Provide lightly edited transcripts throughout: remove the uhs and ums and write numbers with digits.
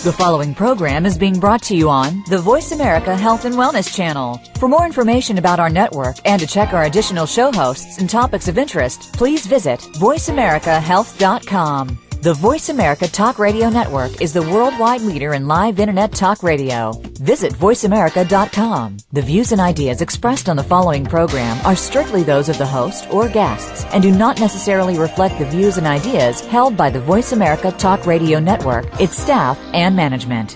The following program is being brought to you on the Voice America Health and Wellness Channel. For more information about our network and to check our additional show hosts and topics of interest, please visit voiceamericahealth.com. The Voice America Talk Radio Network is the worldwide leader in live Internet talk radio. Visit voiceamerica.com. The views and ideas expressed on the following program are strictly those of the host or guests and do not necessarily reflect the views and ideas held by the Voice America Talk Radio Network, its staff, and management.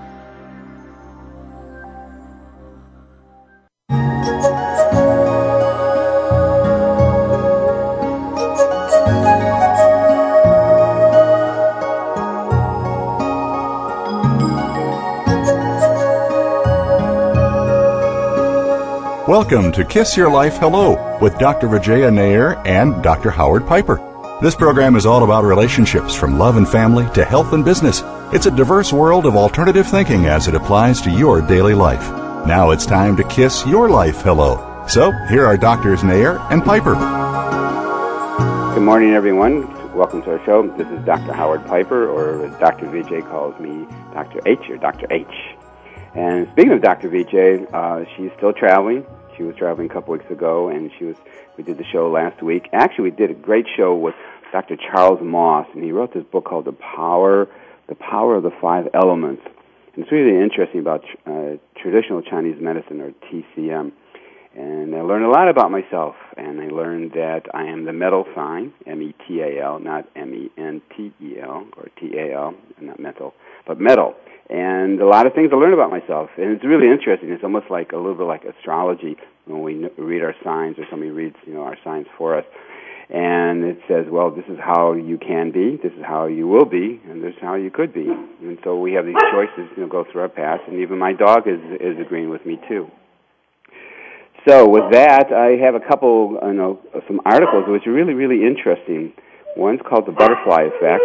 Welcome to Kiss Your Life Hello with Dr. Vijaya Nair and Dr. Howard Piper. This program is all about relationships from love and family to health and business. It's a diverse world of alternative thinking as it applies to your daily life. Now it's time to kiss your life hello. So here are Drs. Nair and Piper. Good morning, everyone. Welcome to our show. This is Dr. Howard Piper, or as Dr. Vijay calls me, Dr. H or Dr. H. And speaking of Dr. Vijay, she's still traveling. She was traveling a couple weeks ago, and we did the show last week. Actually, we did a great show with Dr. Charles Moss, and he wrote this book called The Power of the Five Elements. And it's really interesting about traditional Chinese medicine, or TCM. And I learned a lot about myself, and I learned that I am the metal sign, M-E-T-A-L, not M-E-N-T-E-L, or T-A-L, not mental, but metal. And a lot of things I learned about myself. And it's really interesting. It's almost like a little bit like astrology when we read our signs, or somebody reads, our signs for us. And it says, well, this is how you can be, this is how you will be, and this is how you could be. And so we have these choices, go through our past. And even my dog is agreeing with me, too. So with that, I have a couple, some articles which are really, really interesting. One's called The Butterfly Effect.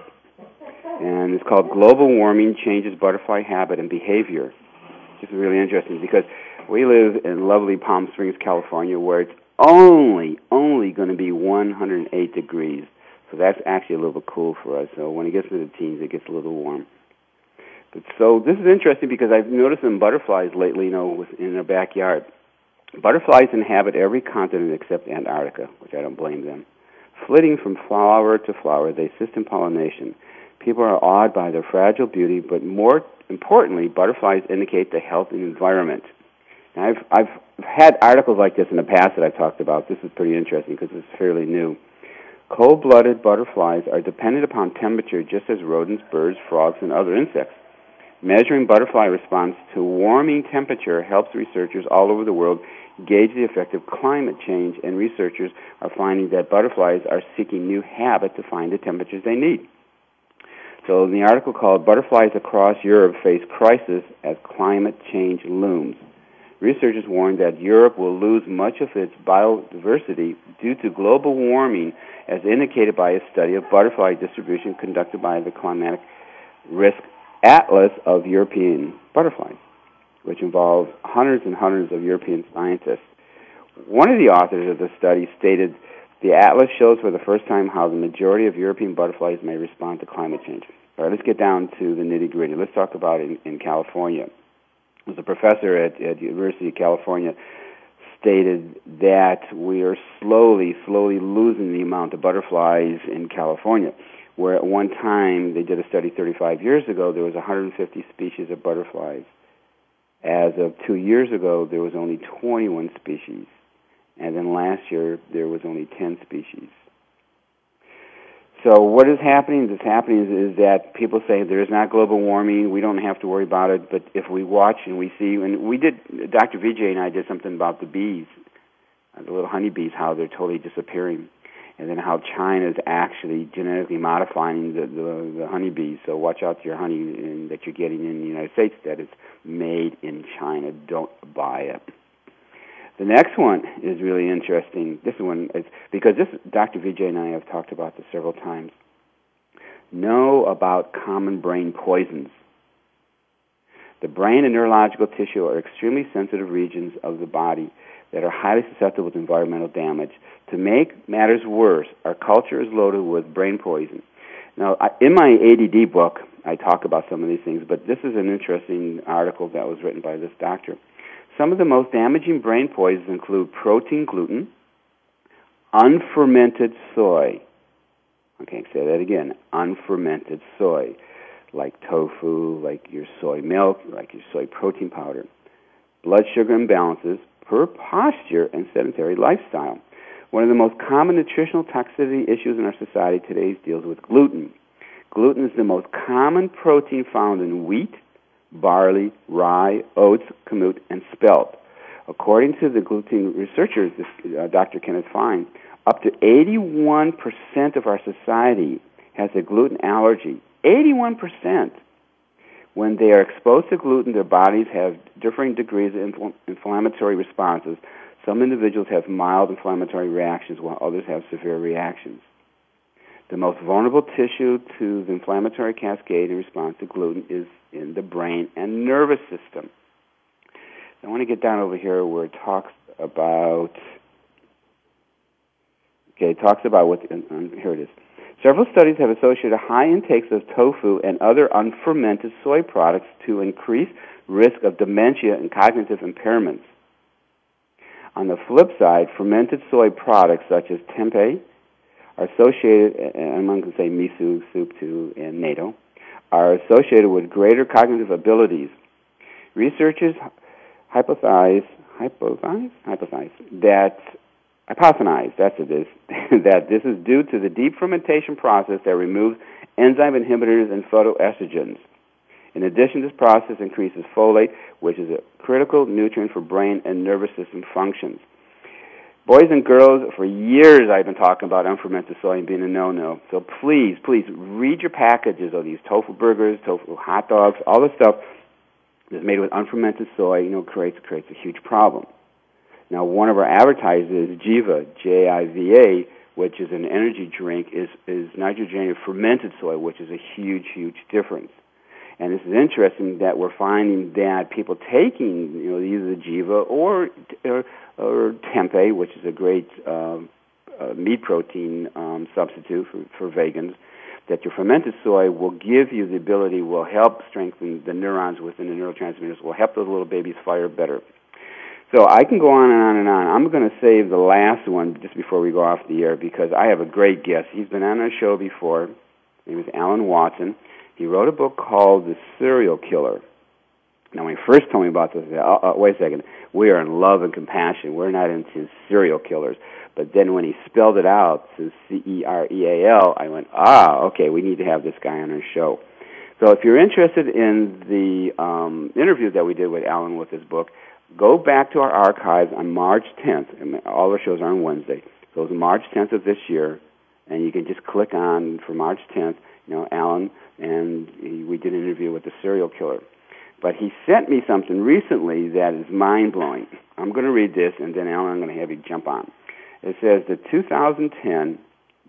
And it's called Global Warming Changes Butterfly Habit and Behavior. This is really interesting because we live in lovely Palm Springs, California, where it's only going to be 108 degrees. So that's actually a little bit cool for us. So when it gets to the teens, it gets a little warm. But so this is interesting because I've noticed some butterflies lately, in our backyard. Butterflies inhabit every continent except Antarctica, which I don't blame them. Flitting from flower to flower, they assist in pollination. People are awed by their fragile beauty, but more importantly, butterflies indicate the health and environment. Now, I've had articles like this in the past that I've talked about. This is pretty interesting because it's fairly new. Cold-blooded butterflies are dependent upon temperature just as rodents, birds, frogs, and other insects. Measuring butterfly response to warming temperature helps researchers all over the world gauge the effect of climate change, and researchers are finding that butterflies are seeking new habits to find the temperatures they need. So in the article called Butterflies Across Europe Face Crisis as Climate Change Looms, researchers warn that Europe will lose much of its biodiversity due to global warming, as indicated by a study of butterfly distribution conducted by the Climatic Risk Atlas of European Butterflies, which involves hundreds and hundreds of European scientists. One of the authors of the study stated, the atlas shows for the first time how the majority of European butterflies may respond to climate change. All right, let's get down to the nitty-gritty. Let's talk about it in California. There was a professor at the University of California stated that we are slowly losing the amount of butterflies in California, where at one time, they did a study 35 years ago, there was 150 species of butterflies. As of 2 years ago, there was only 21 species. And then last year, there was only 10 species. So what is happening? What's happening is that people say there is not global warming, we don't have to worry about it, but if we watch and we see, and we did, Dr. Vijay and I did something about the bees, the little honeybees, how they're totally disappearing, and then how China is actually genetically modifying the honeybees. So watch out for your honey that you're getting in the United States that is made in China. Don't buy it. The next one is really interesting. This one is because Dr. Vijay and I have talked about this several times. Know about common brain poisons. The brain and neurological tissue are extremely sensitive regions of the body that are highly susceptible to environmental damage. To make matters worse, our culture is loaded with brain poison. Now, in my ADD book, I talk about some of these things, but this is an interesting article that was written by this doctor. Some of the most damaging brain poisons include protein gluten, unfermented soy. Okay, say that again. Unfermented soy, like tofu, like your soy milk, like your soy protein powder. Blood sugar imbalances, poor posture, and sedentary lifestyle. One of the most common nutritional toxicity issues in our society today deals with gluten. Gluten is the most common protein found in wheat, barley, rye, oats, kamut, and spelt. According to the gluten researchers, Dr. Kenneth Fine, up to 81% of our society has a gluten allergy. 81%. When they are exposed to gluten, their bodies have differing degrees of inflammatory responses. Some individuals have mild inflammatory reactions, while others have severe reactions. The most vulnerable tissue to the inflammatory cascade in response to gluten is in the brain and nervous system. I want to get down over here where it talks about... Okay, it talks about what... here it is. Several studies have associated high intakes of tofu and other unfermented soy products to increase risk of dementia and cognitive impairments. On the flip side, fermented soy products such as tempeh are associated, and I'm going to say miso, soup too, and natto, are associated with greater cognitive abilities. Researchers hypothesize that this is due to the deep fermentation process that removes enzyme inhibitors and phytoestrogens. In addition, this process increases folate, which is a critical nutrient for brain and nervous system functions. Boys and girls, for years I've been talking about unfermented soy and being a no-no. So please read your packages of these tofu burgers, tofu hot dogs, all this stuff that's made with unfermented soy, creates a huge problem. Now, one of our advertisers, Jiva, Jiva, which is an energy drink, is nitrogenated fermented soy, which is a huge, huge difference. And this is interesting that we're finding that people taking, either the Jiva or tempeh, which is a great meat protein substitute for vegans, that your fermented soy will give you the ability, will help strengthen the neurons within the neurotransmitters, will help those little babies fire better. So I can go on and on and on. I'm going to save the last one just before we go off the air because I have a great guest. He's been on our show before. His name is Alan Watson. He wrote a book called The Serial Killer. Now, when he first told me about this, I said, wait a second, we are in love and compassion. We're not into serial killers. But then when he spelled it out to Cereal, I went, okay, we need to have this guy on our show. So if you're interested in the interview that we did with Alan with his book, go back to our archives on March 10th. And all our shows are on Wednesday. So it was March 10th of this year, and you can just click on for March 10th, Alan, and we did an interview with the serial killer. But he sent me something recently that is mind-blowing. I'm going to read this, and then, Alan, I'm going to have you jump on. It says the 2010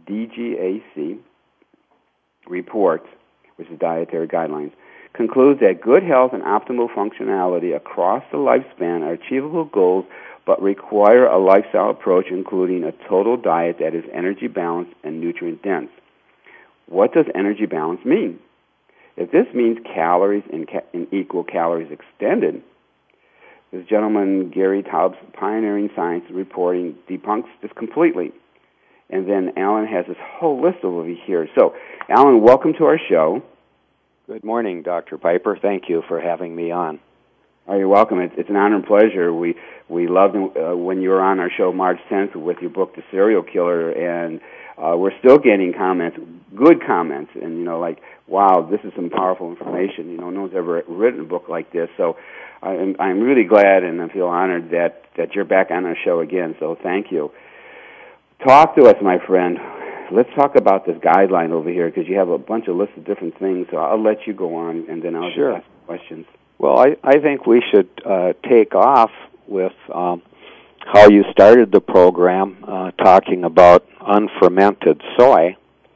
DGAC report, which is Dietary Guidelines, concludes that good health and optimal functionality across the lifespan are achievable goals but require a lifestyle approach including a total diet that is energy balanced and nutrient dense. What does energy balance mean? If this means calories in equal calories extended, this gentleman, Gary Taubes, Pioneering Science Reporting, debunks this completely. And then Alan has this whole list over here. So, Alan, welcome to our show. Good morning, Dr. Piper. Thank you for having me on. Oh, you're welcome. It's an honor and pleasure. We loved when you were on our show March 10th with your book, The Serial Killer, and we're still getting comments, good comments, and, like, wow, this is some powerful information. No one's ever written a book like this. So I'm really glad and I feel honored that you're back on our show again, so thank you. Talk to us, my friend. Let's talk about this guideline over here because you have a bunch of lists of different things, so I'll let you go on, and then I'll just ask questions. Well, I think we should take off with how you started the program, talking about unfermented soy.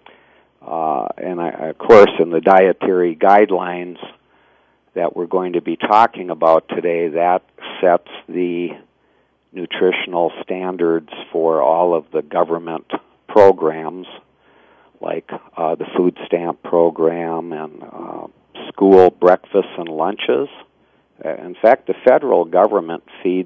And, of course, in the dietary guidelines that we're going to be talking about today, that sets the nutritional standards for all of the government programs, like the food stamp program and school breakfasts and lunches. In fact, the federal government feeds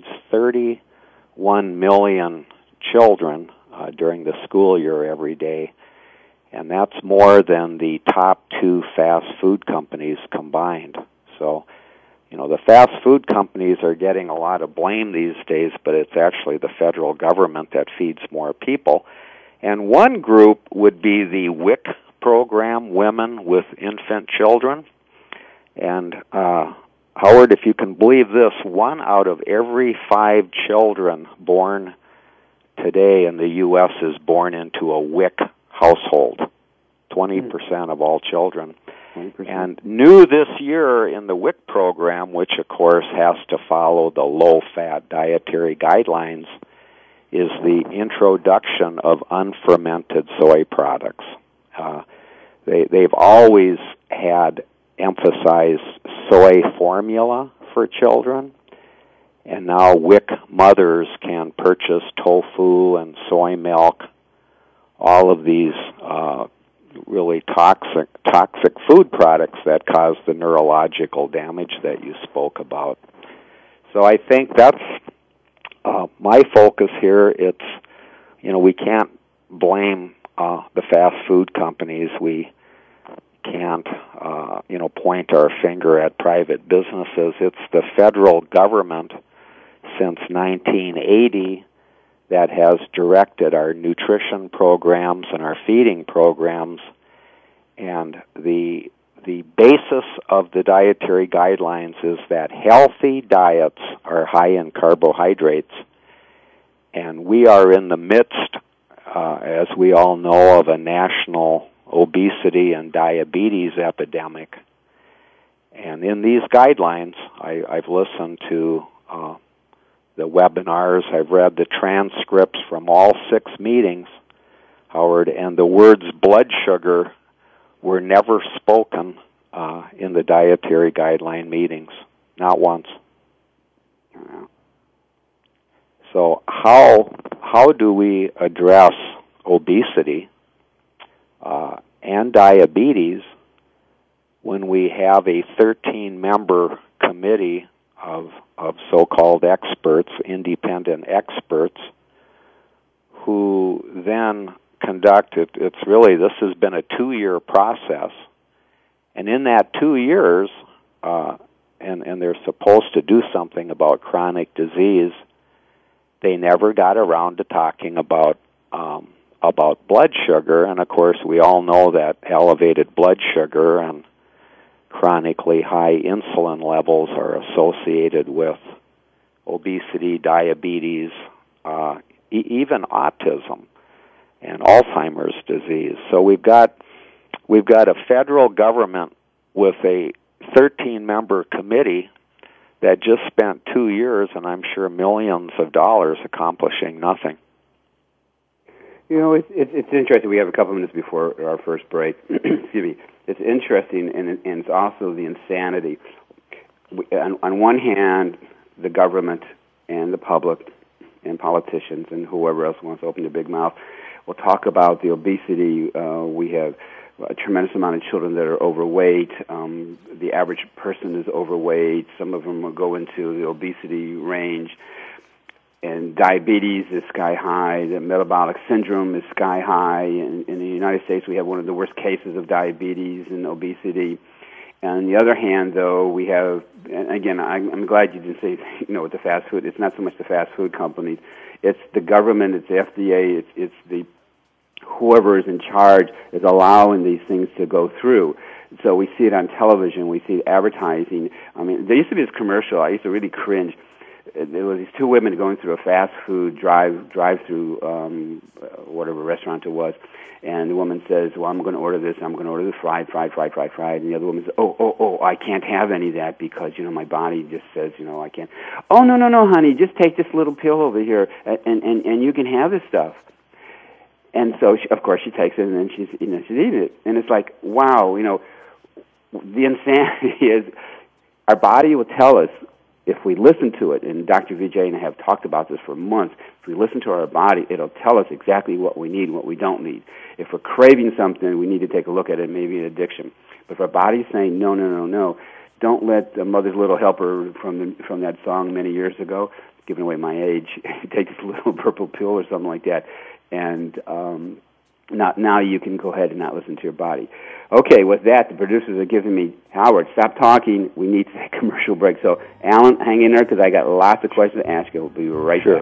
31 million children during the school year every day, and that's more than the top 2 fast food companies combined. So, the fast food companies are getting a lot of blame these days, but it's actually the federal government that feeds more people. And one group would be the WIC program, Women with Infant Children. And Howard, if you can believe this, 1 out of every 5 children born today in the U.S. is born into a WIC household, 20% of all children. 20%. And new this year in the WIC program, which of course has to follow the low-fat dietary guidelines, is the introduction of unfermented soy products. They've always had emphasized soy formula for children, and now WIC mothers can purchase tofu and soy milk, all of these really toxic food products that cause the neurological damage that you spoke about. So I think that's my focus here. It's, we can't blame the fast food companies. We can't, point our finger at private businesses. It's the federal government since 1980 that has directed our nutrition programs and our feeding programs, and the basis of the dietary guidelines is that healthy diets are high in carbohydrates, and we are in the midst, as we all know, of a national obesity and diabetes epidemic. And in these guidelines, I've listened to the webinars, I've read the transcripts from all 6 meetings, Howard, and the words blood sugar were never spoken in the dietary guideline meetings, not once. So how do we address obesity and diabetes when we have a 13-member committee of so-called experts, independent experts, who then conduct it? This has been a 2-year process, and in that 2 years, and they're supposed to do something about chronic disease, they never got around to talking about blood sugar. And of course, we all know that elevated blood sugar and chronically high insulin levels are associated with obesity, diabetes, even autism and Alzheimer's disease. So we've got a federal government with a 13-member committee that just spent 2 years, and I'm sure millions of dollars, accomplishing nothing. It's interesting. We have a couple minutes before our first break. Excuse me. It's interesting, and it's also the insanity. On one hand, the government and the public and politicians and whoever else wants to open their big mouth will talk about the obesity. We have a tremendous amount of children that are overweight. The average person is overweight. Some of them will go into the obesity range. And diabetes is sky high. The metabolic syndrome is sky high. In the United States, we have one of the worst cases of diabetes and obesity. And on the other hand, though, we have, and again, I'm glad you didn't say, with the fast food. It's not so much the fast food companies. It's the government, it's the FDA, it's the whoever is in charge is allowing these things to go through. So we see it on television, we see advertising. I mean, there used to be this commercial, I used to really cringe. There were these 2 women going through a fast food drive-through, whatever restaurant it was, and the woman says, well, I'm going to order this, I'm going to order the fried, and the other woman says, oh, I can't have any of that because, my body just says, I can't. Oh, no, honey, just take this little pill over here, and you can have this stuff. And so, of course, she takes it, and then she's eating it. And it's like, wow, the insanity is our body will tell us if we listen to it, and Dr. Vijay and I have talked about this for months, if we listen to our body, it'll tell us exactly what we need and what we don't need. If we're craving something, we need to take a look at it, maybe an addiction. But if our body's saying, no, no, no, no, don't let the Mother's Little Helper from that song many years ago, giving away my age, take this little purple pill or something like that, and now you can go ahead and not listen to your body. Okay, with that, the producers are giving me, Howard, stop talking. We need to take a commercial break. So, Alan, hang in there because I got lots of questions to ask you. We'll be right back.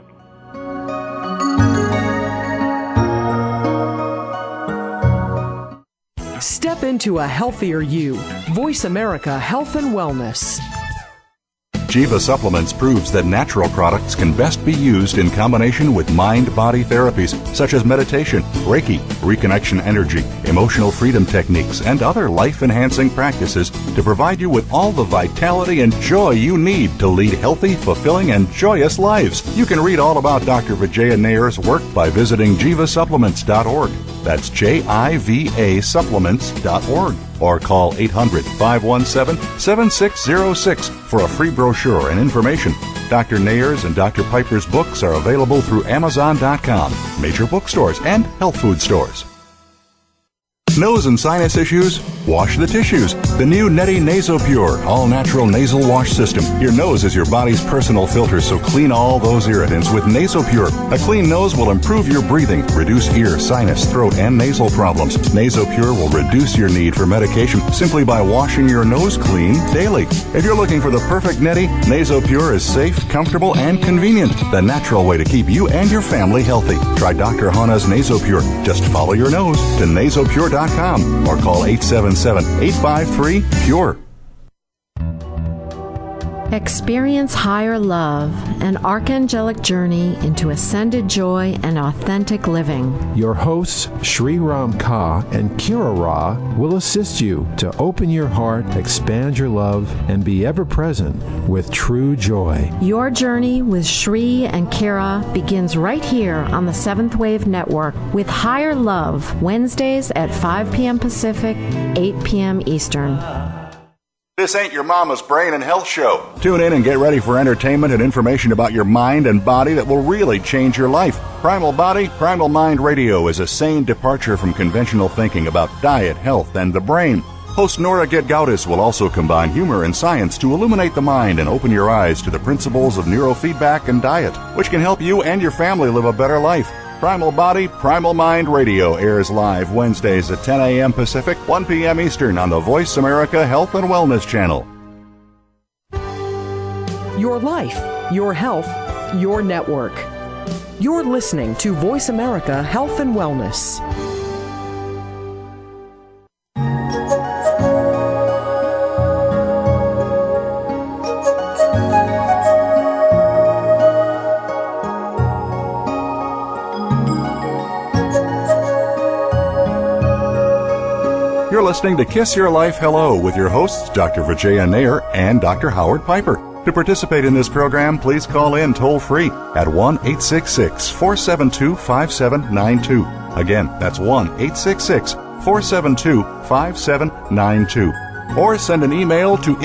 Step into a healthier you. Voice America Health and Wellness. Jiva Supplements proves that natural products can best be used in combination with mind-body therapies such as meditation, Reiki, reconnection energy, emotional freedom techniques, and other life-enhancing practices to provide you with all the vitality and joy you need to lead healthy, fulfilling, and joyous lives. You can read all about Dr. Vijaya Nayar's work by visiting jivasupplements.org. That's JIVA supplements.org. Or call 800-517-7606 for a free brochure and information. Dr. Nayar's and Dr. Piper's books are available through Amazon.com, major bookstores, and health food stores. Nose and sinus issues? Wash the tissues. The new Neti NasoPure all-natural nasal wash system. Your nose is your body's personal filter, so clean all those irritants with NasoPure. A clean nose will improve your breathing, reduce ear, sinus, throat, and nasal problems. NasoPure will reduce your need for medication simply by washing your nose clean daily. If you're looking for the perfect Neti, NasoPure is safe, comfortable, and convenient. The natural way to keep you and your family healthy. Try Dr. Hana's NasoPure. Just follow your nose to nasopure.com or call 877-853-PURE. Experience higher love, an archangelic journey into ascended joy and authentic living. Your hosts, Sri Ram Ka and Kira Ra, will assist you to open your heart, expand your love, and be ever present with true joy. Your journey with Sri and Kira begins right here on the Seventh Wave Network with Higher Love, Wednesdays at 5 p.m. Pacific, 8 p.m. Eastern. This ain't your mama's brain and health show. Tune in and get ready for entertainment and information about your mind and body that will really change your life. Primal Body, Primal Mind Radio is a sane departure from conventional thinking about diet, health, and the brain. Host Nora Gedgaudas will also combine humor and science to illuminate the mind and open your eyes to the principles of neurofeedback and diet, which can help you and your family live a better life. Primal Body, Primal Mind Radio airs live Wednesdays at 10 a.m. Pacific, 1 p.m. Eastern on the Voice America Health and Wellness Channel. Your life, your health, your network. You're listening to Voice America Health and Wellness. You're listening to Kiss Your Life Hello with your hosts, Dr. Vijaya Nayar and Dr. Howard Piper. To participate in this program, please call in toll-free at 1-866-472-5792. Again, that's 1-866-472-5792. Or send an email to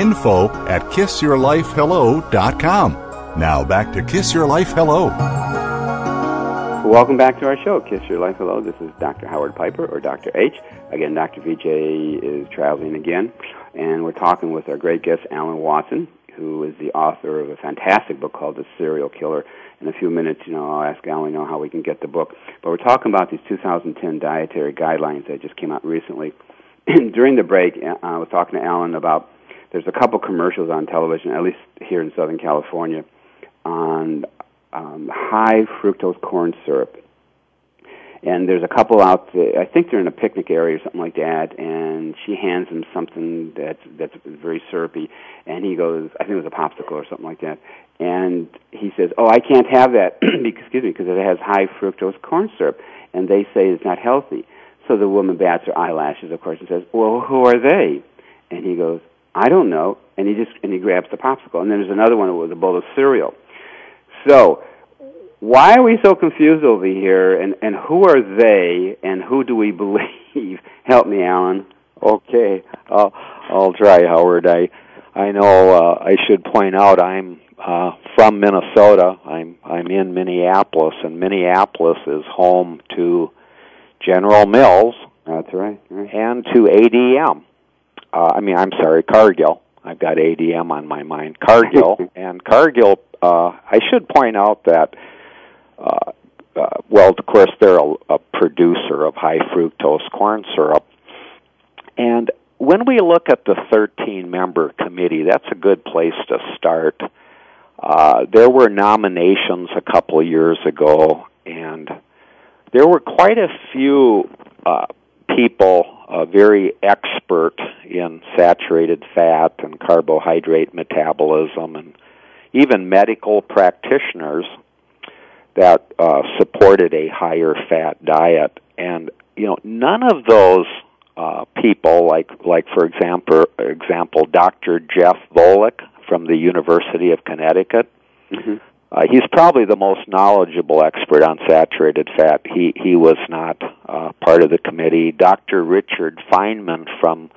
info@kissyourlifehello.com. Now back to Kiss Your Life Hello. Welcome back to our show, Kiss Your Life Hello. This is Dr. Howard Piper, or Dr. H. Again, Dr. Vijay is traveling again, and we're talking with our great guest, Alan Watson, who is the author of a fantastic book called The Serial Killer. In a few minutes, I'll ask Alan how we can get the book. But we're talking about these 2010 dietary guidelines that just came out recently. During the break, I was talking to Alan about there's a couple commercials on television, at least here in Southern California, on high fructose corn syrup. And there's a couple out there, I think they're in a picnic area or something like that, and she hands him something that's very syrupy, and he goes, I think it was a popsicle or something like that, and he says, oh, I can't have that, excuse me, because it has high fructose corn syrup, and they say it's not healthy. So the woman bats her eyelashes, of course, and says, well, who are they? And he goes, I don't know, and he grabs the popsicle. And then there's another one with a bowl of cereal. So why are we so confused over here, and who are they, and who do we believe? Help me, Alan. Okay, I'll try, Howard. I know I should point out I'm from Minnesota. I'm in Minneapolis, and Minneapolis is home to General Mills. That's right. And to ADM. I'm sorry, Cargill. I've got ADM on my mind. Cargill. And Cargill, I should point out that, well, of course, they're a producer of high fructose corn syrup. And when we look at the 13-member committee, that's a good place to start. There were nominations a couple of years ago, and there were quite a few people very expert in saturated fat and carbohydrate metabolism, and even medical practitioners that supported a higher fat diet. And none of those people, like for example, Dr. Jeff Volek from the University of Connecticut. Mm-hmm. He's probably the most knowledgeable expert on saturated fat. He was not part of the committee. Dr. Richard Feynman from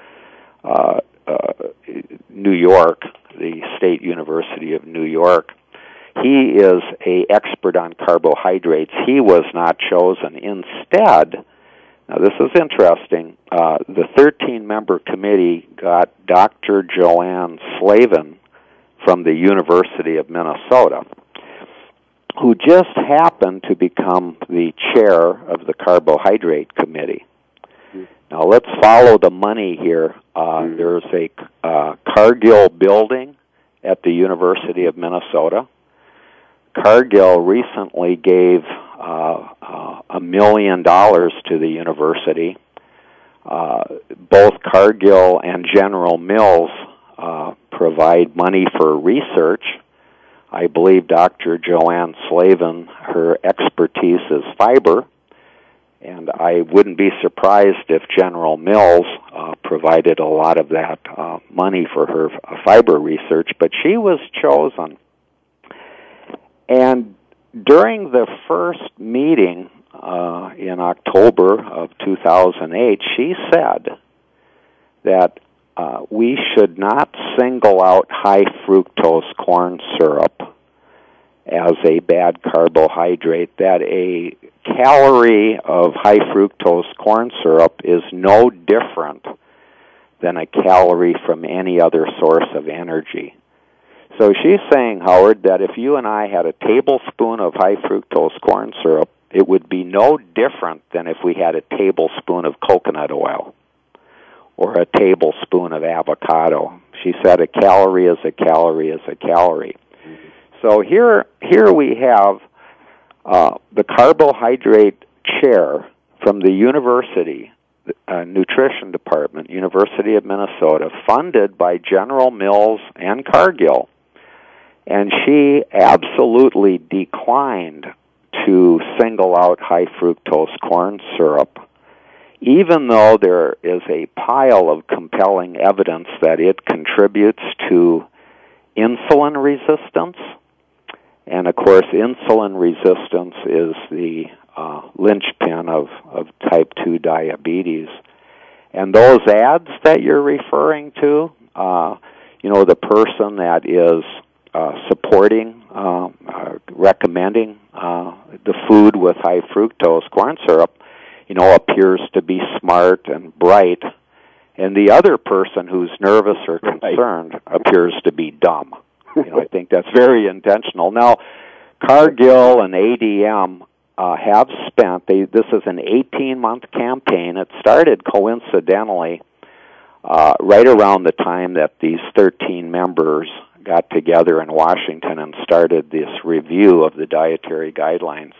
New York, the State University of New York, he is an expert on carbohydrates. He was not chosen. Instead, now this is interesting, the 13-member committee got Dr. Joanne Slavin from the University of Minnesota, who just happened to become the chair of the Carbohydrate Committee. Now, let's follow the money here. There's a Cargill building at the University of Minnesota. Cargill recently gave $1 million to the university. Both Cargill and General Mills provide money for research. I believe Dr. Joanne Slavin, her expertise is fiber, and I wouldn't be surprised if General Mills provided a lot of that money for her fiber research, but she was chosen. And during the first meeting in October of 2008, she said that we should not single out high fructose corn syrup as a bad carbohydrate, that a calorie of high fructose corn syrup is no different than a calorie from any other source of energy. So she's saying, Howard, that if you and I had a tablespoon of high fructose corn syrup, it would be no different than if we had a tablespoon of coconut oil or a tablespoon of avocado. She said a calorie is a calorie is a calorie. So here we have the carbohydrate chair from the university, nutrition department, University of Minnesota, funded by General Mills and Cargill, and she absolutely declined to single out high fructose corn syrup, even though there is a pile of compelling evidence that it contributes to insulin resistance. And, of course, insulin resistance is the linchpin of type 2 diabetes. And those ads that you're referring to, the person that is supporting, recommending the food with high fructose corn syrup, appears to be smart and bright, and the other person who's nervous or concerned appears to be dumb. I think that's very intentional. Now, Cargill and ADM have spent, this is an 18-month campaign. It started coincidentally right around the time that these 13 members got together in Washington and started this review of the dietary guidelines.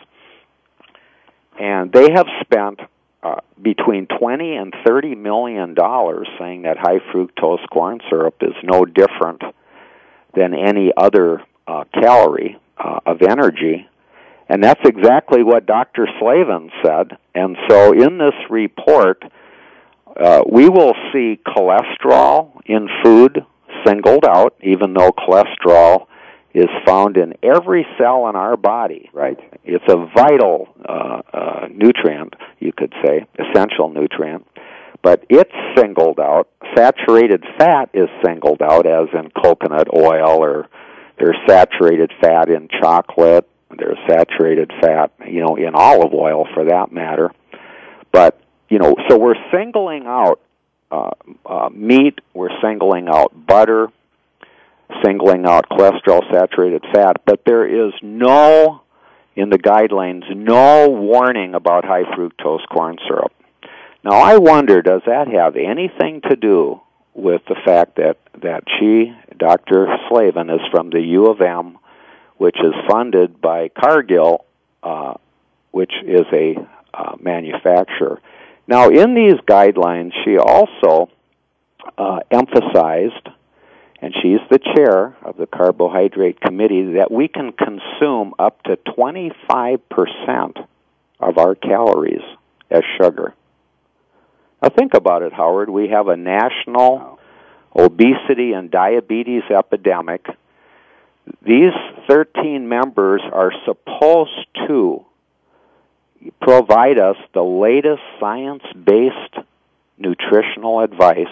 And they have spent between $20 and $30 million saying that high fructose corn syrup is no different than any other calorie of energy. And that's exactly what Dr. Slavin said. And so in this report, we will see cholesterol in food singled out, even though cholesterol is found in every cell in our body. Right. It's a vital nutrient, you could say, essential nutrient. But it's singled out. Saturated fat is singled out, as in coconut oil or There's saturated fat in chocolate. There's saturated fat, in olive oil for that matter. But, so we're singling out meat, we're singling out butter, singling out cholesterol-saturated fat, but there is in the guidelines, no warning about high fructose corn syrup. Now, I wonder, does that have anything to do with the fact that Dr. Slavin, is from the U of M, which is funded by Cargill, which is a manufacturer. Now, in these guidelines, she also emphasized, and she's the chair of the Carbohydrate Committee, that we can consume up to 25% of our calories as sugar. Now, think about it, Howard. We have a national obesity and diabetes epidemic. These 13 members are supposed to provide us the latest science-based nutritional advice,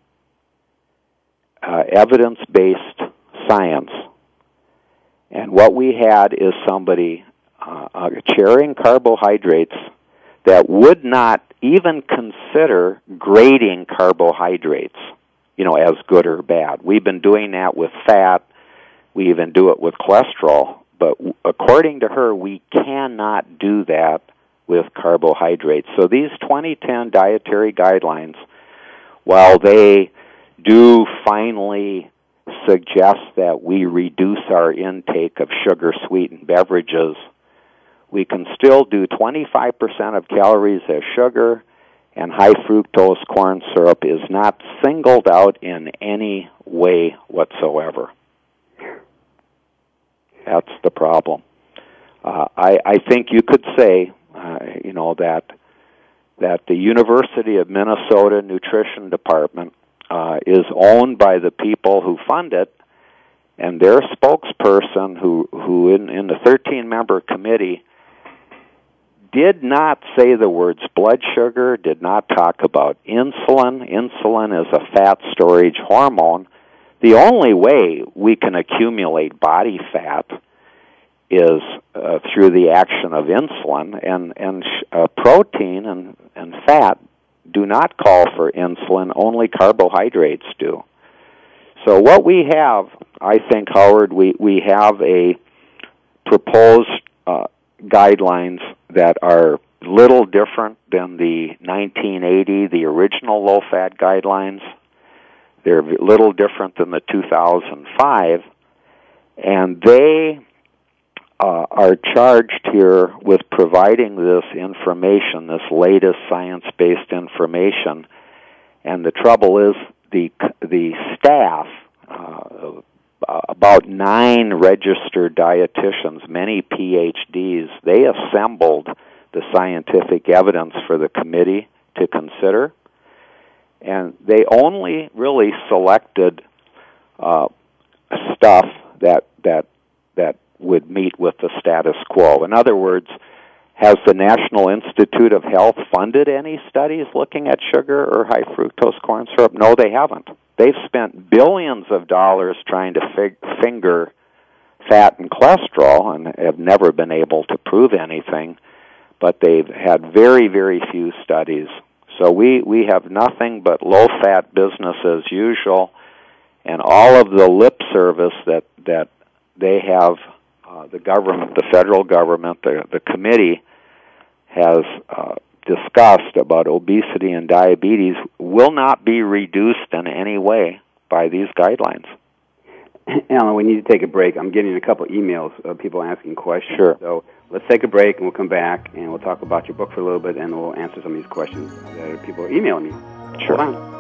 evidence-based science. And what we had is somebody chairing carbohydrates that would not even consider grading carbohydrates, as good or bad. We've been doing that with fat. We even do it with cholesterol. But according to her, we cannot do that with carbohydrates. So these 2010 dietary guidelines, while they do finally suggest that we reduce our intake of sugar-sweetened beverages, we can still do 25% of calories as sugar, and high fructose corn syrup is not singled out in any way whatsoever. That's the problem. I think you could say, that the University of Minnesota Nutrition Department is owned by the people who fund it, and their spokesperson, who in the 13-member committee, did not say the words blood sugar, did not talk about insulin. Insulin is a fat storage hormone. The only way we can accumulate body fat is through the action of insulin, and protein and fat do not call for insulin, only carbohydrates do. So what we have, I think, Howard, we have a proposed guidelines that are little different than the 1980, the original low-fat guidelines. They're little different than the 2005, and they are charged here with providing this information, this latest science-based information. And the trouble is the staff, about 9 registered dietitians, many PhDs, they assembled the scientific evidence for the committee to consider, and they only really selected stuff that would meet with the status quo. In other words, has the National Institute of Health funded any studies looking at sugar or high fructose corn syrup? No, they haven't. They've spent billions of dollars trying to finger fat and cholesterol and have never been able to prove anything, but they've had very, very few studies. So we have nothing but low-fat business as usual, and all of the lip service that they have, the government, the federal government, the committee has discussed about obesity and diabetes will not be reduced in any way by these guidelines. Alan, we need to take a break. I'm getting a couple emails of people asking questions. Sure. So let's take a break, and we'll come back, and we'll talk about your book for a little bit, and we'll answer some of these questions that people are emailing me. Sure. Hold on.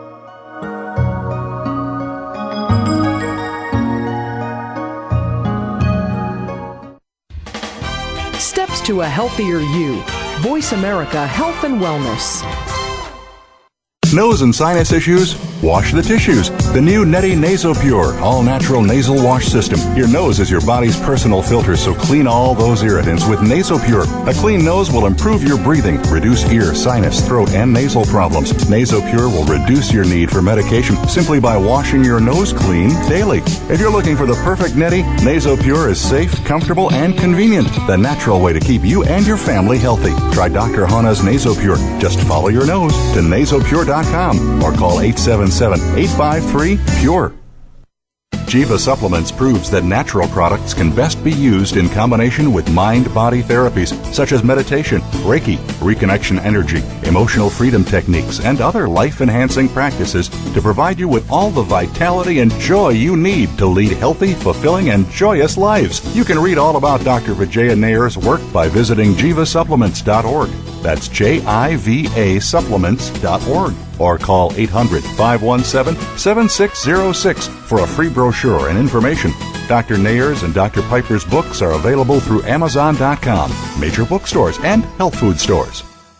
Steps to a healthier you. Voice America Health and Wellness. Nose and sinus issues? Wash the tissues. The new Neti NasoPure all-natural nasal wash system. Your nose is your body's personal filter, so clean all those irritants with NasoPure. A clean nose will improve your breathing, reduce ear, sinus, throat, and nasal problems. NasoPure will reduce your need for medication simply by washing your nose clean daily. If you're looking for the perfect neti, NasoPure is safe, comfortable, and convenient. The natural way to keep you and your family healthy. Try Dr. Hana's NasoPure. Just follow your nose to nasopure.com or call 877-853-PURE. Jiva Supplements proves that natural products can best be used in combination with mind-body therapies such as meditation, Reiki, reconnection energy, emotional freedom techniques, and other life-enhancing practices to provide you with all the vitality and joy you need to lead healthy, fulfilling, and joyous lives. You can read all about Dr. Vijaya Nayar's work by visiting jivasupplements.org. That's JIVA supplements.org. Or call 800-517-7606 for a free brochure and information. Dr. Nayar's and Dr. Piper's books are available through Amazon.com, major bookstores, and health food stores.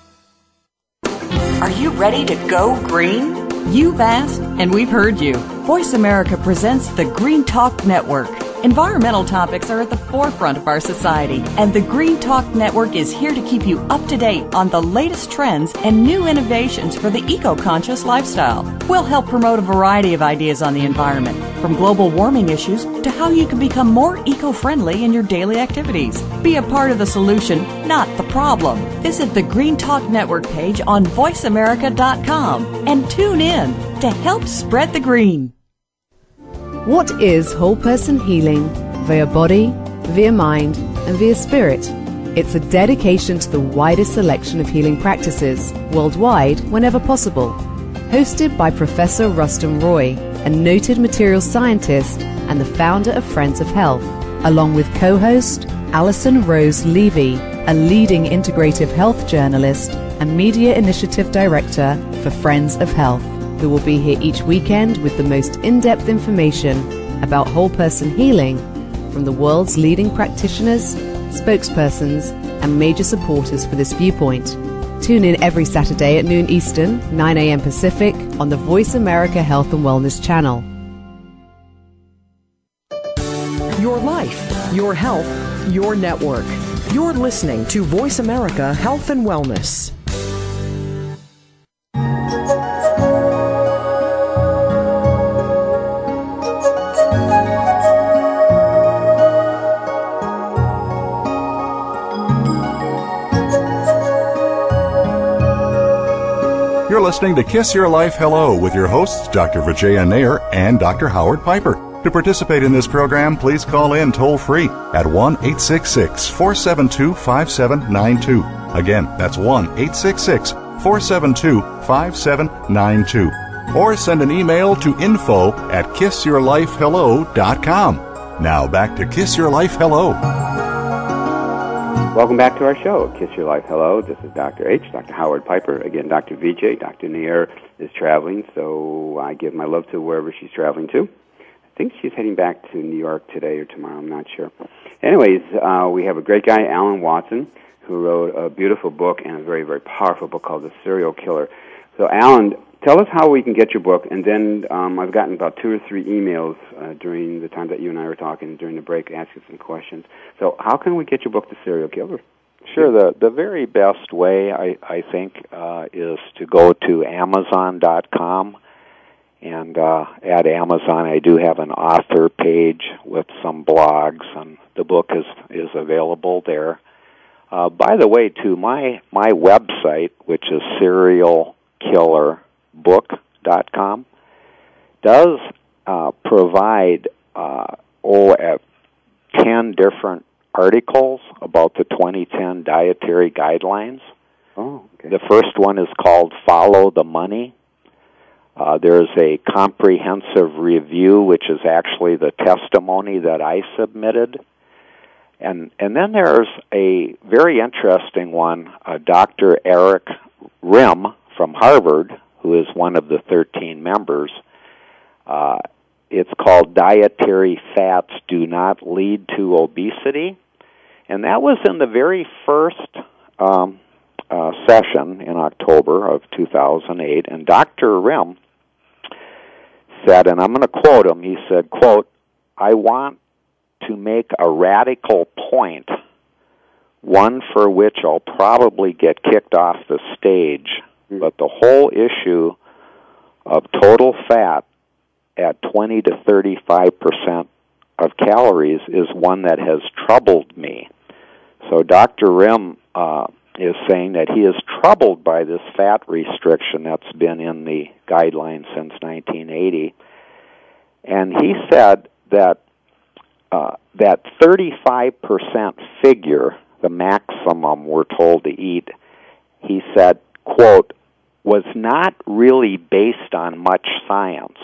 Are you ready to go green? You've asked, and we've heard you. Voice America presents the Green Talk Network. Environmental topics are at the forefront of our society, and the Green Talk Network is here to keep you up to date on the latest trends and new innovations for the eco-conscious lifestyle. We'll help promote a variety of ideas on the environment, from global warming issues to how you can become more eco-friendly in your daily activities. Be a part of the solution, not the problem. Visit the Green Talk Network page on voiceamerica.com and tune in to help spread the green. What is whole person healing via body, via mind, and via spirit? It's a dedication to the widest selection of healing practices worldwide whenever possible. Hosted by Professor Rustum Roy, a noted materials scientist and the founder of Friends of Health, along with co-host Alison Rose Levy, a leading integrative health journalist and media initiative director for Friends of Health, who will be here each weekend with the most in-depth information about whole person healing from the world's leading practitioners, spokespersons, and major supporters for this viewpoint. Tune in every Saturday at noon Eastern, 9 a.m. Pacific on the Voice America Health and Wellness channel. Your life, your health, your network. You're listening to Voice America Health and Wellness. You're listening to Kiss Your Life Hello with your hosts, Dr. Vijaya Nayar and Dr. Howard Piper. To participate in this program, please call in toll-free at 1-866-472-5792. Again, that's 1-866-472-5792. Or send an email to info@kissyourlifehello.com. Now back to Kiss Your Life Hello. Welcome back to our show, Kiss Your Life Hello. This is Dr. H, Dr. Howard Piper. Again, Dr. Vijay, Dr. Nayar is traveling, so I give my love to wherever she's traveling to. I think she's heading back to New York today or tomorrow, I'm not sure. Anyways, we have a great guy, Alan Watson, who wrote a beautiful book and a very, very powerful book called The Serial Killer. So, Alan, tell us how we can get your book, and then I've gotten about 2 or 3 emails during the time that you and I were talking during the break, asking some questions. So how can we get your book, The Serial Killer? Sure. The very best way, I think, is to go to Amazon.com. And at Amazon, I do have an author page with some blogs, and the book is available there. By the way, too, my website, which is serialkillerbook.com, does provide 10 different articles about the 2010 dietary guidelines. Oh, okay. The first one is called Follow the Money. There's a comprehensive review, which is actually the testimony that I submitted. And then there's a very interesting one, Dr. Eric Rim from Harvard, who is one of the 13 members. It's called Dietary Fats Do Not Lead to Obesity. And that was in the very first session in October of 2008. And Dr. Rim said, and I'm going to quote him, he said, quote, "I want to make a radical point, one for which I'll probably get kicked off the stage, but the whole issue of total fat at 20 to 35% of calories is one that has troubled me." So Dr. Rim is saying that he is troubled by this fat restriction that's been in the guidelines since 1980. And he said that that 35% figure, the maximum we're told to eat, he said, quote, was not really based on much science.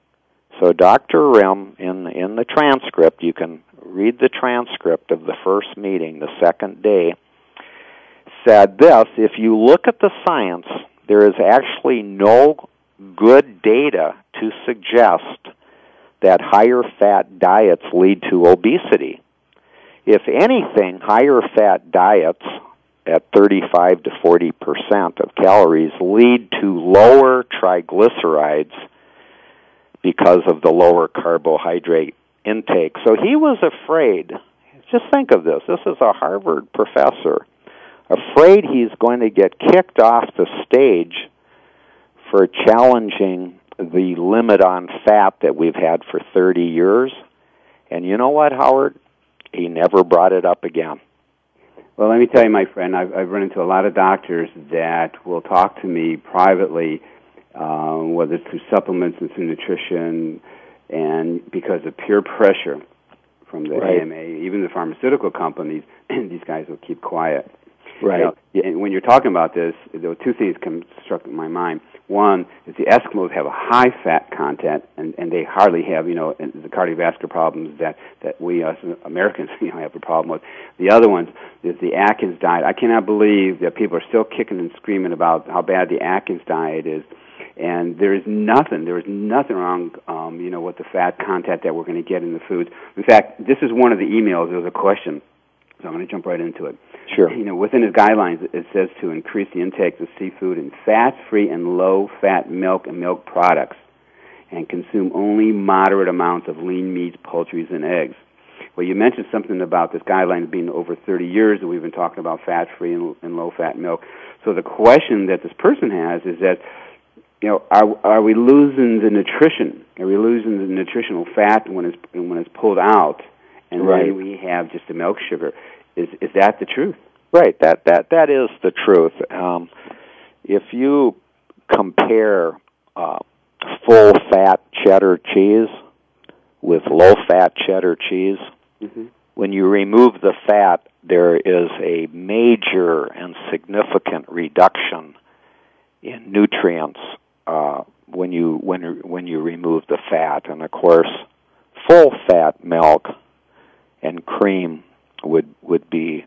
So Dr. Rim, in the transcript, you can read the transcript of the first meeting, the second day, said this: if you look at the science, there is actually no good data to suggest that higher fat diets lead to obesity. If anything, higher fat diets at 35 to 40% of calories lead to lower triglycerides because of the lower carbohydrate intake. So he was afraid. Just think of this. This is a Harvard professor, afraid he's going to get kicked off the stage for challenging the limit on fat that we've had for 30 years. And you know what, Howard? He never brought it up again. Well, let me tell you, my friend, I've run into a lot of doctors that will talk to me privately, whether it's through supplements and through nutrition, and because of peer pressure from the AMA, even the pharmaceutical companies, these guys will keep quiet. Right. You know, and when you're talking about this, there were two things struck in my mind. One is the Eskimos have a high fat content, and they hardly have, the cardiovascular problems that we as Americans, have a problem with. The other one is the Atkins diet. I cannot believe that people are still kicking and screaming about how bad the Atkins diet is. And there is nothing wrong, with the fat content that we're going to get in the food. In fact, this is one of the emails. There was a question, so I'm going to jump right into it. Sure. Within his guidelines, it says to increase the intake of seafood and fat-free and low-fat milk and milk products, and consume only moderate amounts of lean meats, poultry, and eggs. Well, you mentioned something about this guideline being over 30 years, and we've been talking about fat-free and low-fat milk. So the question that this person has is that, are we losing the nutrition? Are we losing the nutritional fat when it's pulled out, and then we have just the milk sugar? Is that the truth? Right. That is the truth. If you compare full-fat cheddar cheese with low-fat cheddar cheese, when you remove the fat, there is a major and significant reduction in nutrients when you remove the fat. And of course, full-fat milk and cream would be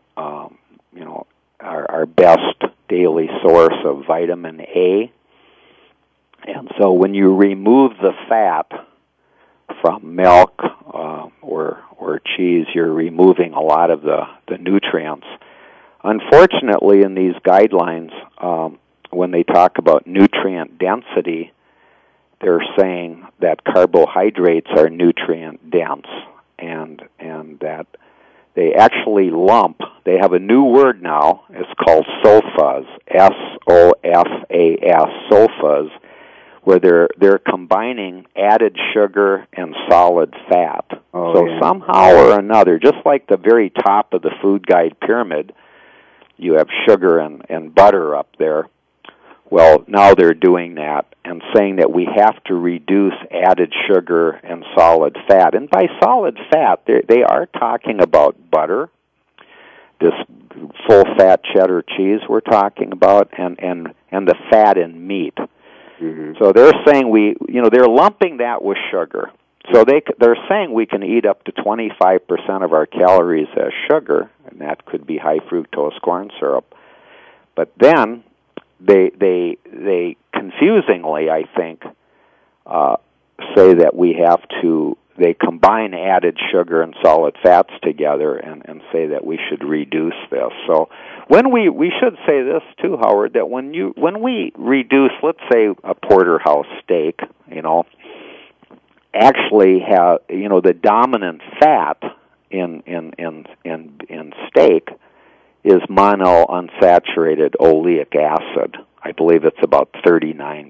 our best daily source of vitamin A. And so when you remove the fat from milk or cheese, you're removing a lot of the nutrients. Unfortunately, in these guidelines, when they talk about nutrient density, they're saying that carbohydrates are nutrient dense, and that they actually lump. They have a new word now. It's called SOFAs, SOFAS, SOFAs, where they're combining added sugar and solid fat. Somehow or another, just like the very top of the food guide pyramid, you have sugar and butter up there. Well, now they're doing that and saying that we have to reduce added sugar and solid fat. And by solid fat, they are talking about butter, this full-fat cheddar cheese we're talking about, and the fat in meat. So they're saying they're lumping that with sugar. So they're saying we can eat up to 25% of our calories as sugar, and that could be high fructose corn syrup. But then they confusingly, I think, say that they combine added sugar and solid fats together and say that we should reduce this. So when we should say this too, Howard, that when we reduce, let's say, a porterhouse steak, actually have, the dominant fat in steak is monounsaturated oleic acid. I believe it's about 39%.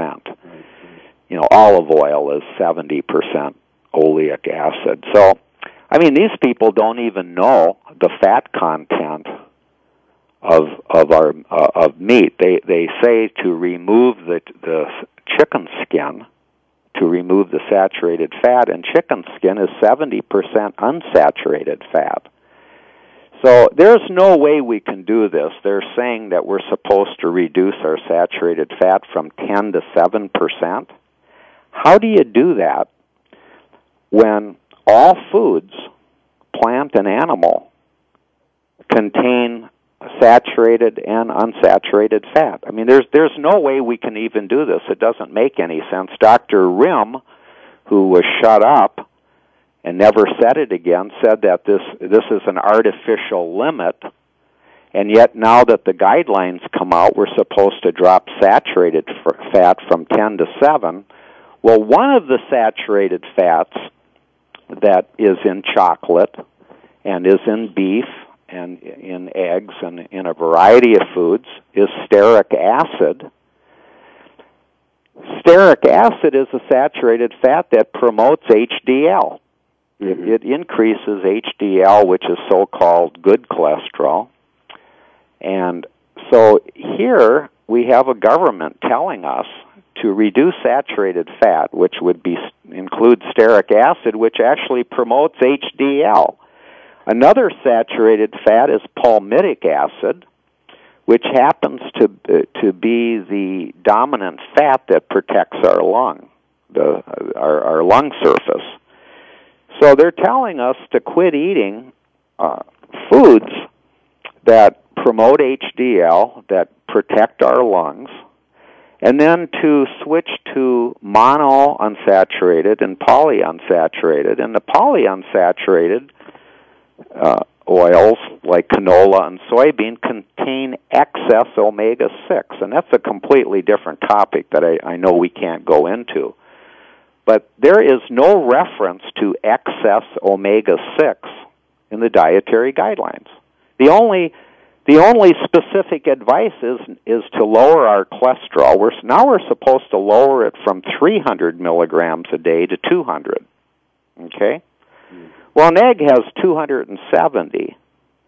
Olive oil is 70% oleic acid. So, these people don't even know the fat content of meat. They say to remove the chicken skin, to remove the saturated fat, and chicken skin is 70% unsaturated fat. So there's no way we can do this. They're saying that we're supposed to reduce our saturated fat from 10 to 7%. How do you do that when all foods, plant and animal, contain saturated and unsaturated fat? There's no way we can even do this. It doesn't make any sense. Dr. Rim, who was shut up and never said it again, said that this is an artificial limit, and yet now that the guidelines come out, we're supposed to drop saturated fat from 10 to 7. Well, one of the saturated fats that is in chocolate and is in beef and in eggs and in a variety of foods is stearic acid. Stearic acid is a saturated fat that promotes HDL. It increases HDL, which is so-called good cholesterol. And so here we have a government telling us to reduce saturated fat, which would include stearic acid, which actually promotes HDL. Another saturated fat is palmitic acid, which happens to be the dominant fat that protects our lung, our lung surface. So they're telling us to quit eating foods that promote HDL, that protect our lungs, and then to switch to monounsaturated and polyunsaturated. And the polyunsaturated oils like canola and soybean contain excess omega-6, and that's a completely different topic that I know we can't go into. But there is no reference to excess omega-6 in the dietary guidelines. The only specific advice is to lower our cholesterol. We're supposed to lower it from 300 milligrams a day to 200. Okay? Well, an egg has 270.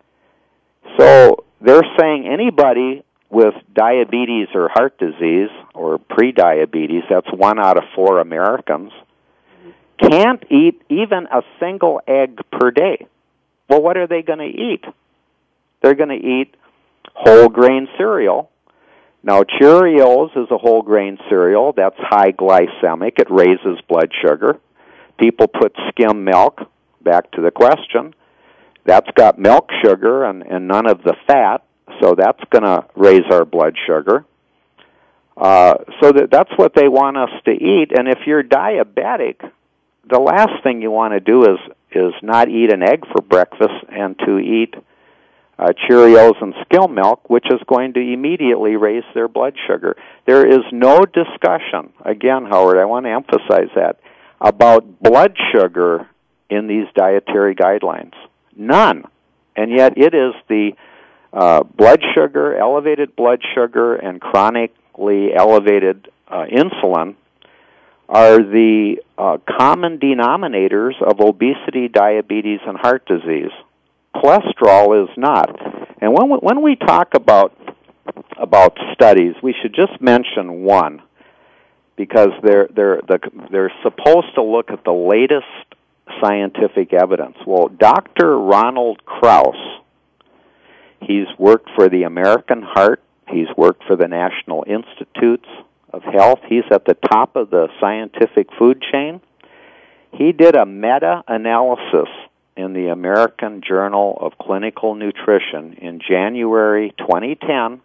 So they're saying anybody with diabetes or heart disease or prediabetes, that's 1 out of 4 Americans, can't eat even a single egg per day. Well, what are they going to eat? They're going to eat whole grain cereal. Now, Cheerios is a whole grain cereal. That's high glycemic. It raises blood sugar. People put skim milk. Back to the question. That's got milk sugar and none of the fat, so that's going to raise our blood sugar. So that's what they want us to eat. And if you're diabetic, the last thing you want to do is not eat an egg for breakfast and to eat Cheerios and skim milk, which is going to immediately raise their blood sugar. There is no discussion, again, Howard, I want to emphasize that, about blood sugar in these dietary guidelines. None. And yet it is the blood sugar, elevated blood sugar, and chronically elevated insulin are the common denominators of obesity, diabetes, and heart disease. Cholesterol is not. And when we talk about studies, we should just mention one, because they're supposed to look at the latest scientific evidence. Well, Dr. Ronald Krauss, he's worked for the American Heart, he's worked for the National Institutes of Health, he's at the top of the scientific food chain. He did a meta-analysis in the American Journal of Clinical Nutrition in January 2010,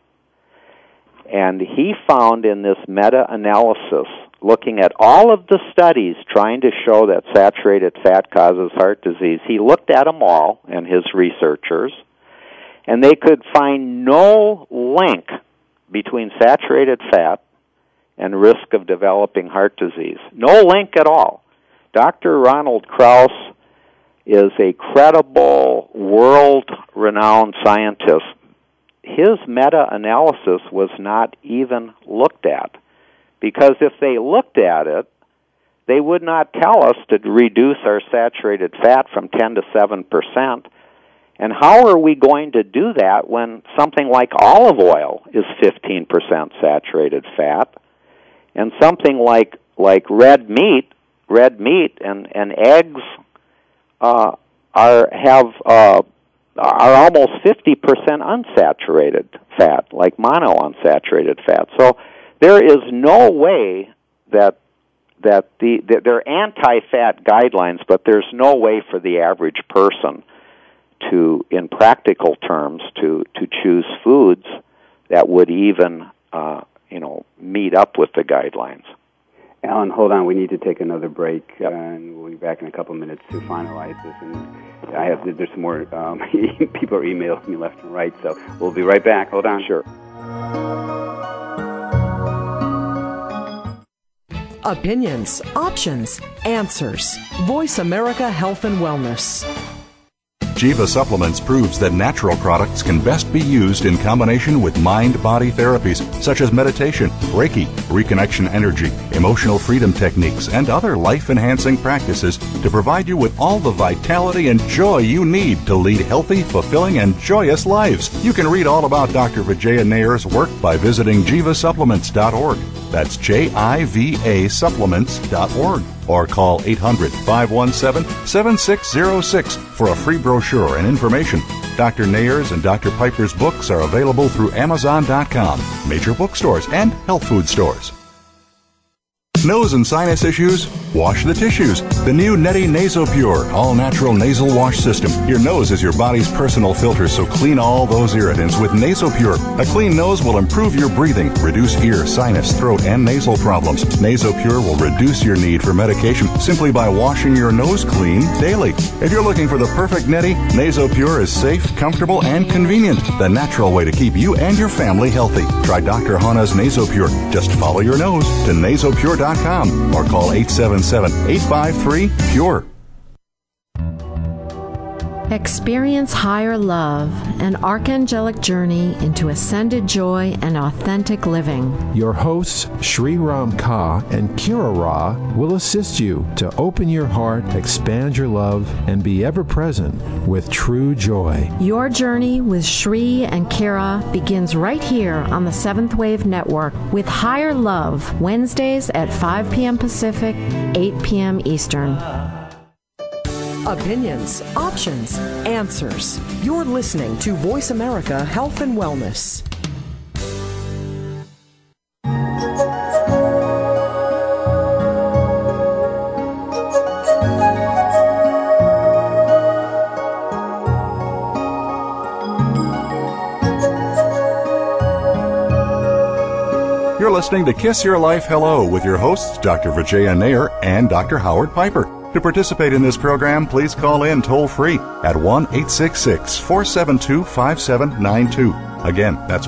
and he found in this meta-analysis, looking at all of the studies trying to show that saturated fat causes heart disease, he looked at them all, and his researchers, and they could find no link between saturated fat and risk of developing heart disease. No link at all. Dr. Ronald Krauss is a credible, world-renowned scientist. His meta-analysis was not even looked at, because if they looked at it, they would not tell us to reduce our saturated fat from 10 to 7%. And how are we going to do that when something like olive oil is 15% saturated fat, and something like red meat and eggs are almost 50% unsaturated fat, like monounsaturated fat. So there is no way that they're anti-fat guidelines, but there's no way for the average person to, in practical terms, to choose foods that would even meet up with the guidelines. Alan, hold on. We need to take another break, and we'll be back in a couple minutes to finalize this. And there's some more people are emailing me left and right, so we'll be right back. Hold on. Sure. Opinions, options, answers. Voice America Health and Wellness. Jiva Supplements proves that natural products can best be used in combination with mind-body therapies such as meditation, Reiki, reconnection energy, emotional freedom techniques, and other life-enhancing practices to provide you with all the vitality and joy you need to lead healthy, fulfilling, and joyous lives. You can read all about Dr. Vijaya Nayar's work by visiting jivasupplements.org. That's JIVA supplements.org. Or call 800-517-7606 for a free brochure and information. Dr. Nayar's and Dr. Piper's books are available through Amazon.com, major bookstores, and health food stores. Nose and sinus issues? Wash the tissues. The new Neti NasoPure all-natural nasal wash system. Your nose is your body's personal filter, so clean all those irritants with NasoPure. A clean nose will improve your breathing, reduce ear, sinus, throat, and nasal problems. NasoPure will reduce your need for medication simply by washing your nose clean daily. If you're looking for the perfect Neti, NasoPure is safe, comfortable, and convenient. The natural way to keep you and your family healthy. Try Dr. Hana's NasoPure. Just follow your nose to nasopure.com or call 877-853-PURE. Experience higher love, an archangelic journey into ascended joy and authentic living. Your hosts, Sri Ram Ka and Kira Ra, will assist you to open your heart, expand your love, and be ever present with true joy. Your journey with Sri and Kira begins right here on the Seventh Wave Network with Higher Love, Wednesdays at 5 p.m. Pacific, 8 p.m. Eastern. Opinions, options, answers. You're listening to Voice America Health and Wellness. You're listening to Kiss Your Life Hello with your hosts, Dr. Vijaya Nayar and Dr. Howard Piper. To participate in this program, please call in toll-free at 1-866-472-5792. Again, that's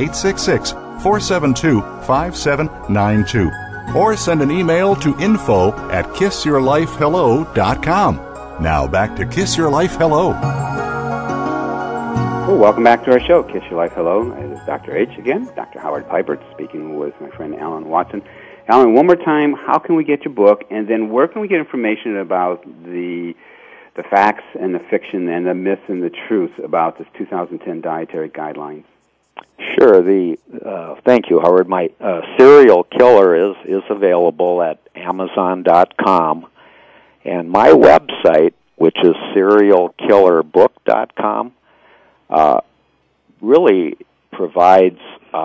1-866-472-5792. Or send an email to info@kissyourlifehello.com. Now back to Kiss Your Life Hello. Well, welcome back to our show, Kiss Your Life Hello. It is Dr. H again, Dr. Howard Piper, speaking with my friend Alan Watson. Alan, one more time, how can we get your book, and then where can we get information about the facts and the fiction and the myths and the truth about this 2010 dietary guidelines? Sure. Thank you, Howard. My Serial Killer is available at Amazon.com, and my website, which is serialkillerbook.com, really provides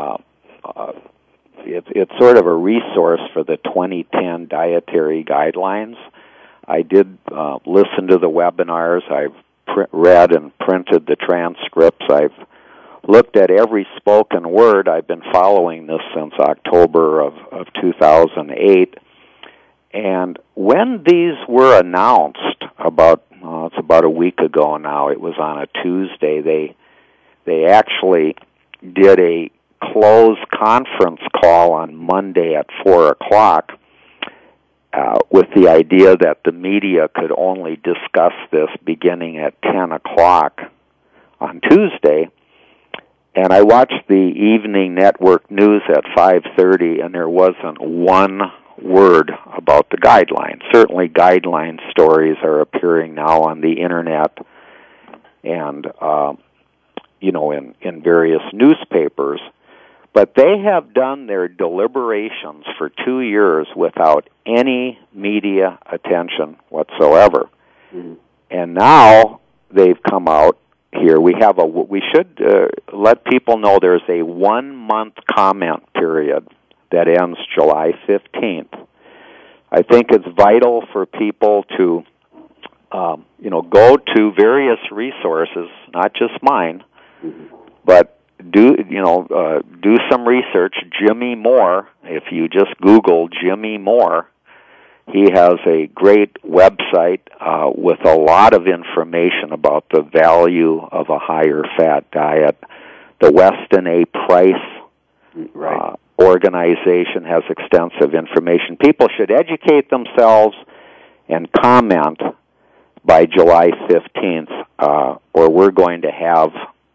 it's sort of a resource for the 2010 dietary guidelines. I did listen to the webinars. I've read and printed the transcripts. I've looked at every spoken word. I've been following this since October of 2008. And when these were announced, it's about a week ago now, it was on a Tuesday, they actually did a closed conference call on Monday at 4 o'clock, with the idea that the media could only discuss this beginning at 10 o'clock on Tuesday. And I watched the evening network news at 5:30, and there wasn't one word about the guidelines. Certainly guideline stories are appearing now on the Internet and, in various newspapers. But they have done their deliberations for 2 years without any media attention whatsoever. Mm-hmm. And now they've come out here. We should let people know there's a 1-month comment period that ends July 15th. I think it's vital for people to, go to various resources, not just mine, but do some research. Jimmy Moore, if you just Google Jimmy Moore, he has a great website with a lot of information about the value of a higher fat diet. The Weston A. Price organization has extensive information. People should educate themselves and comment by July 15th, or we're going to have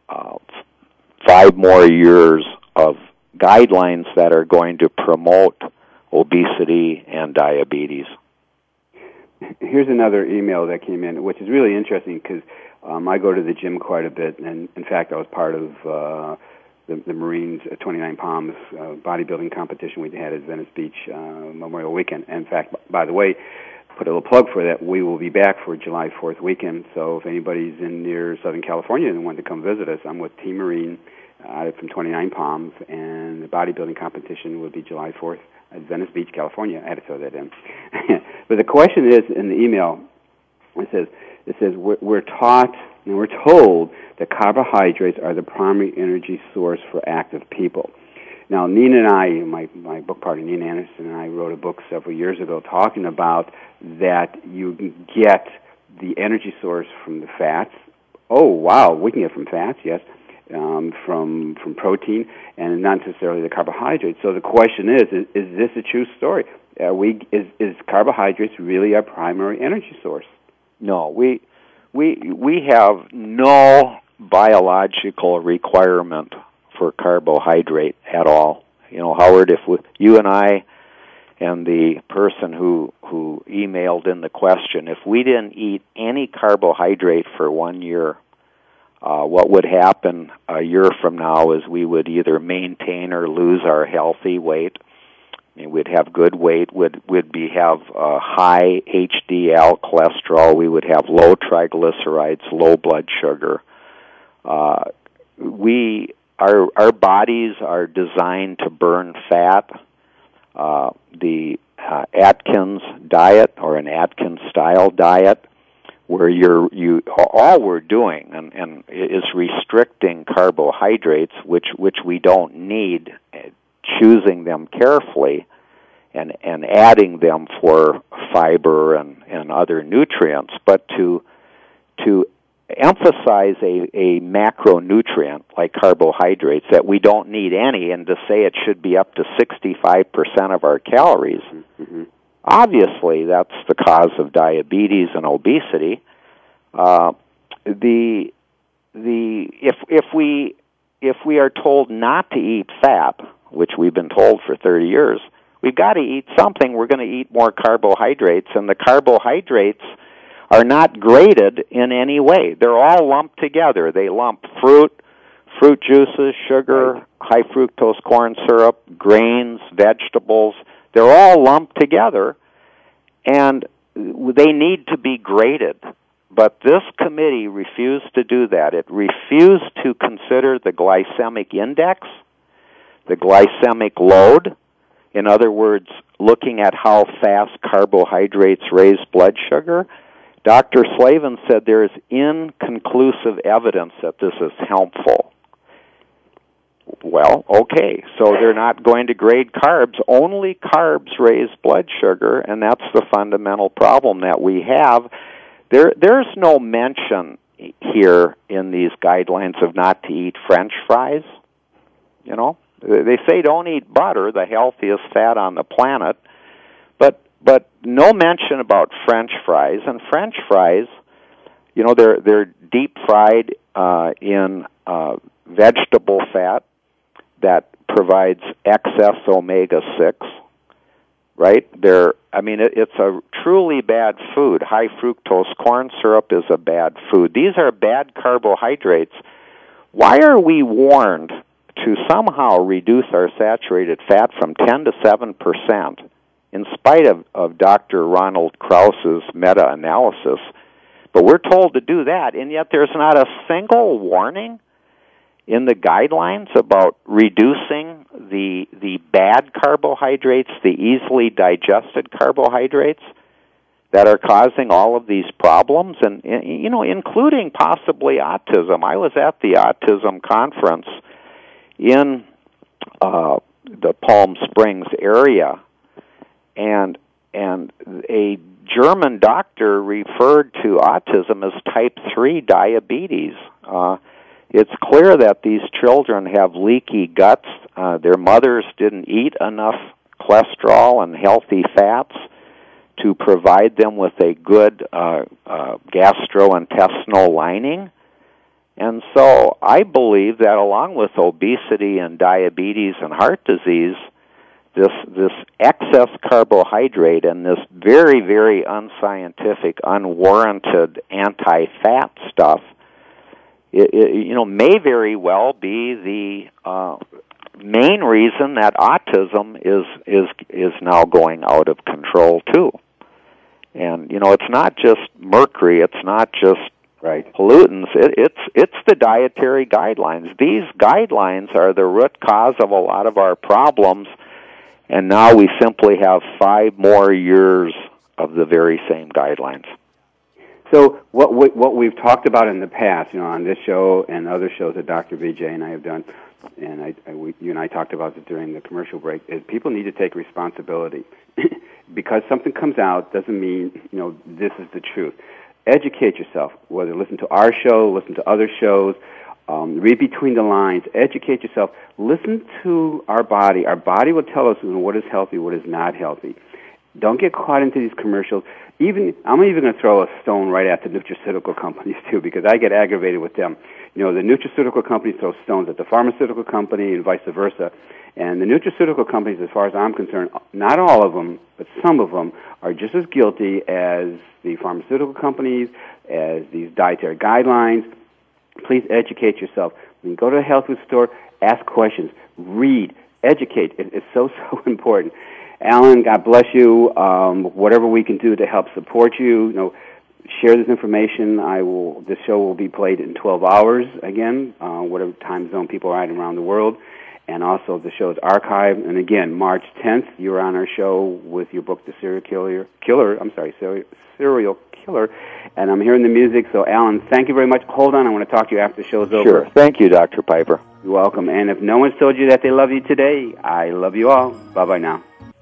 5 more years of guidelines that are going to promote obesity and diabetes. Here's another email that came in, which is really interesting because I go to the gym quite a bit, and in fact I was part of the Marines 29 Palms bodybuilding competition we had at Venice Beach Memorial Weekend. And in fact, by the way, put a little plug for that, we will be back for July 4th weekend, so if anybody's in near Southern California and want to come visit us, I'm with Team Marine from 29 Palms, and the bodybuilding competition will be July 4th at Venice Beach, California. I had to throw that in. But the question is, in the email, it says we're taught and we're told that carbohydrates are the primary energy source for active people. Now, Nina and I, my book partner Nina Anderson and I wrote a book several years ago talking about that you get the energy source from the fats. Oh, wow, we can get from fats, yes, from protein, and not necessarily the carbohydrates. So the question is this a true story? Is carbohydrates really our primary energy source? No, we have no biological requirement for carbohydrate at all. Howard, if you and I and the person who emailed in the question, if we didn't eat any carbohydrate for 1 year, what would happen a year from now is we would either maintain or lose our healthy weight. We'd have good weight. We'd have high HDL cholesterol. We would have low triglycerides, low blood sugar. Our bodies are designed to burn fat. The Atkins diet, or an Atkins style diet, where all we're doing and is restricting carbohydrates, which we don't need, choosing them carefully and adding them for fiber and other nutrients, but to emphasize a macronutrient like carbohydrates that we don't need any, and to say it should be up to 65% of our calories. Mm-hmm. Obviously, that's the cause of diabetes and obesity. If we are told not to eat fat, which we've been told for 30 years, we've got to eat something. We're going to eat more carbohydrates, and the carbohydrates are not graded in any way. They're all lumped together. They lump fruit juices, sugar, high fructose corn syrup, grains, vegetables. They're all lumped together, and they need to be graded. But this committee refused to do that. It refused to consider the glycemic index, the glycemic load. In other words, looking at how fast carbohydrates raise blood sugar. Dr. Slavin said there is inconclusive evidence that this is helpful. Well, okay, so they're not going to grade carbs. Only carbs raise blood sugar, and that's the fundamental problem that we have. There's no mention here in these guidelines of not to eat French fries. They say don't eat butter, the healthiest fat on the planet. but no mention about French fries. And French fries, they're deep fried in vegetable fat that provides excess omega-6, right? It's a truly bad food. High fructose corn syrup is a bad food. These are bad carbohydrates. Why are we warned to somehow reduce our saturated fat from 10 to 7%, in spite of Dr. Ronald Krauss's meta-analysis? But we're told to do that, and yet there's not a single warning in the guidelines about reducing the bad carbohydrates, the easily digested carbohydrates that are causing all of these problems, and including possibly autism. I was at the autism conference in the Palm Springs area, and a German doctor referred to autism as type 3 diabetes. It's clear that these children have leaky guts. Their mothers didn't eat enough cholesterol and healthy fats to provide them with a good gastrointestinal lining. And so I believe that along with obesity and diabetes and heart disease, this excess carbohydrate and this very, very unscientific, unwarranted anti-fat stuff, it may very well be the main reason that autism is now going out of control too. And it's not just mercury, it's not just pollutants. It's the dietary guidelines. These guidelines are the root cause of a lot of our problems, and now we simply have 5 more years of the very same guidelines. So what we've talked about in the past, on this show and other shows that Dr. Vijay and I have done, and you and I talked about it during the commercial break, is people need to take responsibility. Because something comes out doesn't mean, this is the truth. Educate yourself, whether listen to our show, listen to other shows, read between the lines, educate yourself. Listen to our body. Our body will tell us what is healthy, what is not healthy. Don't get caught into these commercials. I'm even going to throw a stone right at the nutraceutical companies, too, because I get aggravated with them. The nutraceutical companies throw stones at the pharmaceutical company and vice versa. And the nutraceutical companies, as far as I'm concerned, not all of them, but some of them, are just as guilty as the pharmaceutical companies, as these dietary guidelines. Please educate yourself. When you go to a health food store, ask questions, read, educate. It's so important. Alan, God bless you. Whatever we can do to help support you, share this information. This show will be played in 12 hours again, whatever time zone people are at around the world. And also the show is archived. And again, March 10th, you're on our show with your book, The Serial Killer. And I'm hearing the music. So, Alan, thank you very much. Hold on. I want to talk to you after the show's over. Sure. Thank you, Dr. Piper. You're welcome. And if no one's told you that they love you today, I love you all. Bye-bye now.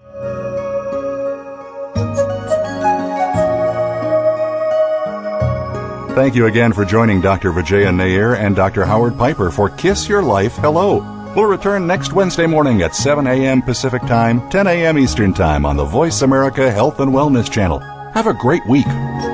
Thank you again for joining Dr. Vijaya Nair and Dr. Howard Piper for Kiss Your Life Hello. We'll return next Wednesday morning at 7 a.m. Pacific Time, 10 a.m. Eastern Time on the Voice America Health and Wellness Channel. Have a great week.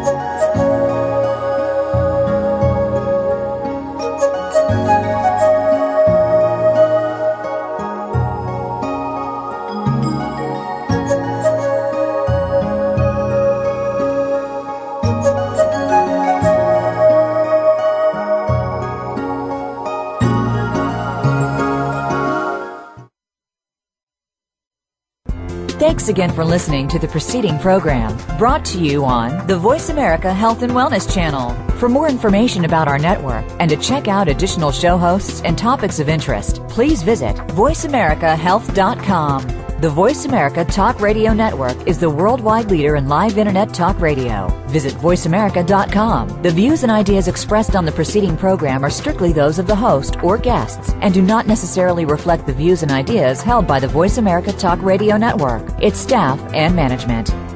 Thanks again for listening to the preceding program, brought to you on the Voice America Health and Wellness Channel. For more information about our network and to check out additional show hosts and topics of interest, please visit voiceamericahealth.com. The Voice America Talk Radio Network is the worldwide leader in live Internet talk radio. Visit voiceamerica.com. The views and ideas expressed on the preceding program are strictly those of the host or guests and do not necessarily reflect the views and ideas held by the Voice America Talk Radio Network, its staff, and management.